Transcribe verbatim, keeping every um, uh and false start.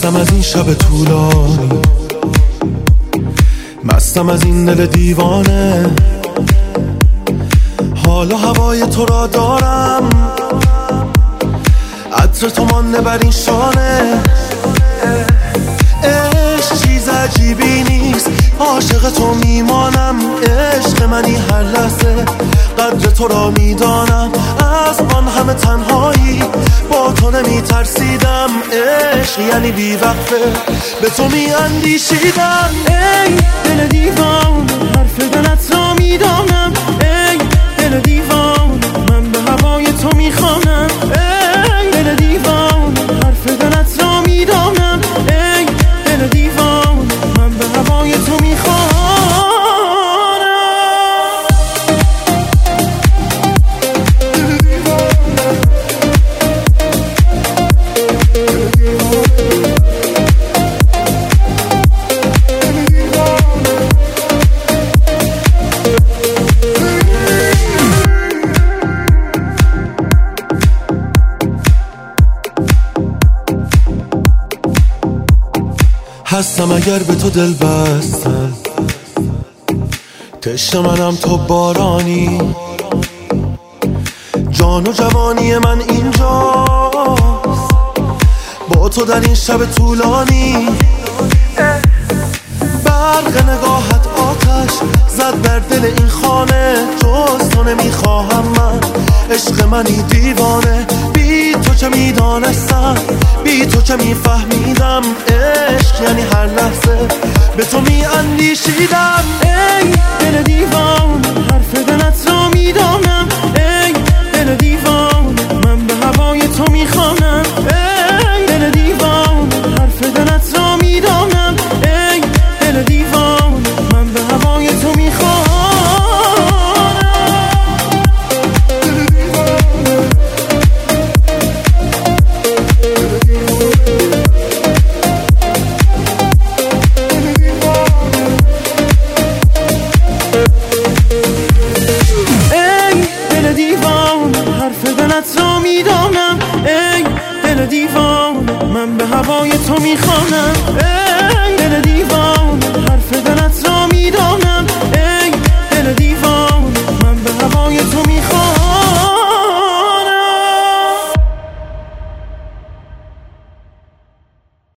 خستم از این شب طولانی، مستم از این دل دیوانه. حالا هوای تو را دارم، عطر تو مانده بر این شانه. عشق چیز عجیبی نیست، عاشق تو میمانم. عشق منی هر لحظه، قدر تو را میدانم. از آن همه تنهایی با تو نمی ترسیدم. عشق یعنی بی وقفه به تو می اندیشیدم. ای دل دیوان، حرف دلت را میدانم. ای دل دیوان، من به هوای تو میخوانم. ای دل دیوان، حرف دلت را میدانم. ای دل دیوان، من به هوای تو میخوانم. هستم اگر به تو دل بستم، تشنه منم تو بارانی. جان و جوانی من اینجاست، با تو در این شب طولانی. برق نگاهت آتش زد بر دل این خانه. جز تو نمیخواهم من، عشق منی دیوانه. بی تو چه میدانستم، بی تو چه میفهمیدم. عشق یعنی هر لحظه به تو میاندیشیدم.